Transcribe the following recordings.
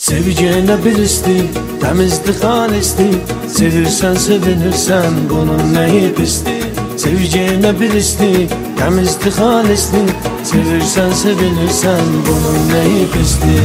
Seveceğine birisdi, temizdi, halisdi. Sevirsen sevinirsen bunun neyi pisti? Seveceğine birisdi, temizdi, halisdi. Sevirsen sevinirsen bunun neyi pisti?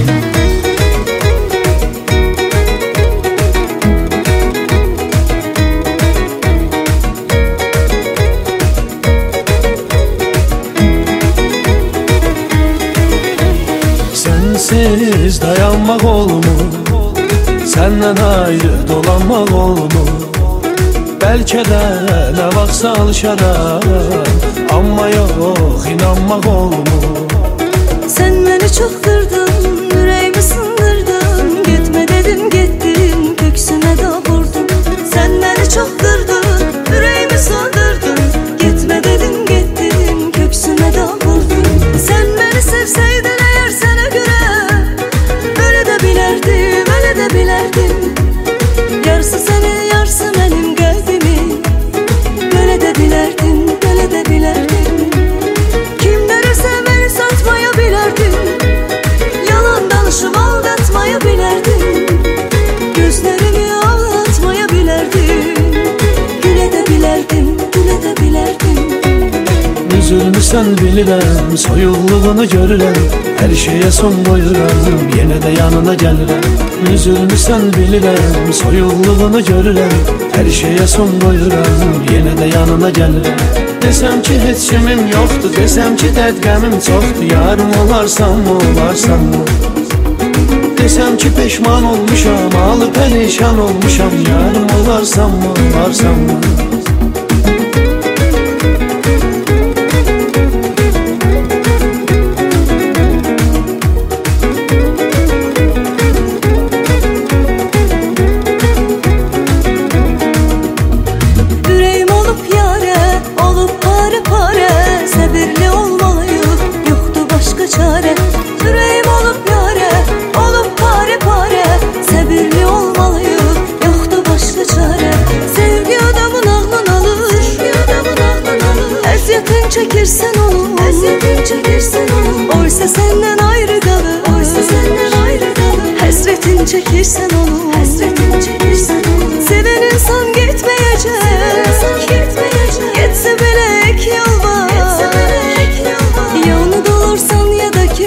Sensiz dayanmak ol mu? Senden ayrı dolanmak ol mu? Belki de ne vaksa alışarak, ama yok inanmak ol mu? Sen beni çok kırdın, yüreğimi sındırdın. Gitme dedim gittin, köksüme de vurdun. Sen beni çok kırdın, yüreğimi sındırdın. Gitme dedim gittin, köksüme de vurdun. Sen beni sevseydin eğer sana göre, öyle de bilerdim, öyle de bilerdim. Yarısı senin, yarısı benim kalbimi. Böyle de bilerdim, böyle de bilerdim. Kim verirse beni satmaya bilerdim. Yalan danışıp aldatmaya bilerdim. Gözlerimi ağlatmaya bilerdim. Güle de bilerdim, güle de bilerdim. Üzülmüşsen bilirəm, soyuqluğunu görürəm. Her şeye son koyuram, yine de yanına gelirim. Üzülmüşsen bilirəm, soyuqluğunu görürəm. Her şeye son koyuram, yine de yanına gelirim. Desem ki heç kimim yoktu, desem ki dərd qəmim çoxdur. Yarım olarsan mı, olarsan mı? Desem ki peşman olmuşam, alı perişan olmuşam. Yarım olarsan mı, olarsan mı? Yüreğim olup yare, olup pare pare. Səbirli olmalıyıq, yoxdur başqa çare. Sevgi adamın ağlını alır, əziyyətin çəkirsən onu, əziyyətin çəkirsən onu. Oysa səndən ayrı qalır, oysa səndən ayrı qalır. Həsrətin çəkirsən onu, həsrətin çəkirsən onu. Sevən insan getməyəcək, getsə belə ek yol var. Yanı dolursan ya da ki,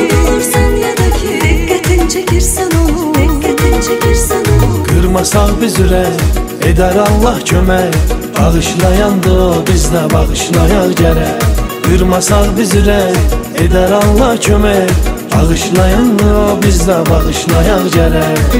diqqətin çəkirsən onu, diqqətin çəkirsən onu. Kırmasaq biz ürək, edər Allah kömək. Bağışlayandı o, biz də bağışlayaq gərək. Kırmasaq biz ürək, edər Allah kömək. Bağışlayandı o, biz də bağışlayaq gərək.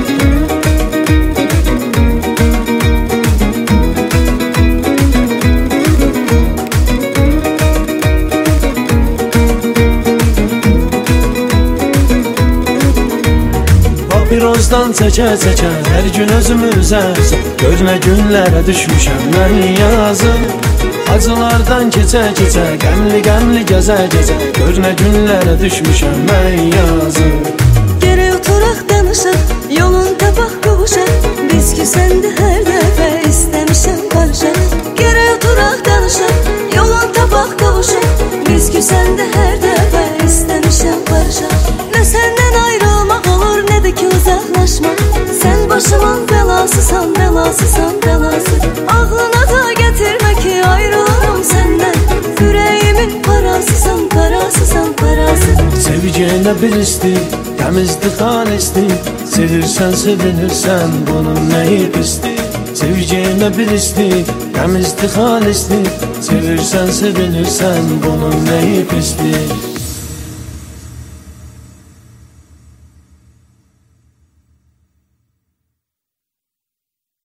Pirozdan çəkə-çəkə hər gün özümü üzərsən. Gör nə günlərə düşmüşəm mən yazım. Acılardan keçə-keçə, qəmli-qəmli gəzə-gəzə. Gör nə günlərə düşmüşəm mən yazım. Gərək oturaq danışaq, yolun tapaq qovuşaq. Biz küsəndə hər dəfə istəmişəm barışaq. Gərək oturaq danışaq, yolun tapaq qovuşaq. Biz küsəndə hər dəfə istəmişəm barışaq. Nə səndən ayrılmaq olur, nə də ki uzaqlaşmaq. Sən başımın bəlasısan, bəlasısan, bəlası. Ağlına da gətirmə ki ayrılaram səndən. Ürəyimin parasısan, parasısan, parası. Seveceğine birisdi, temizdi, halisdi. Sevirsen sevinirsen bunun neyi pisti? Seveceğine birisdi, temizdi, halisdi. Sevirsen sevinirsen bunun neyi pisti?